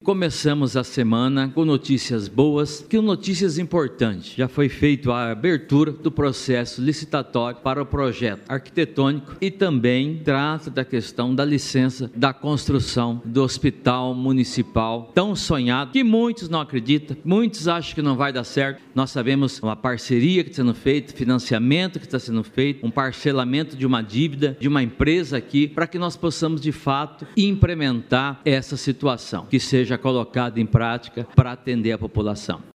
começamos a semana com notícias boas, com notícias importantes. Já foi feita a abertura do processo licitatório para o projeto arquitetônico e também trata da questão da licença da construção do hospital municipal tão sonhado, que muitos não acreditam, muitos acham que não vai dar certo. Nós sabemos uma parceria que está sendo feita, financiamento que está sendo feito, um parcelamento de uma dívida de uma empresa aqui, para que nós possamos de fato implementar essa situação, que seja colocada em prática para atender a população.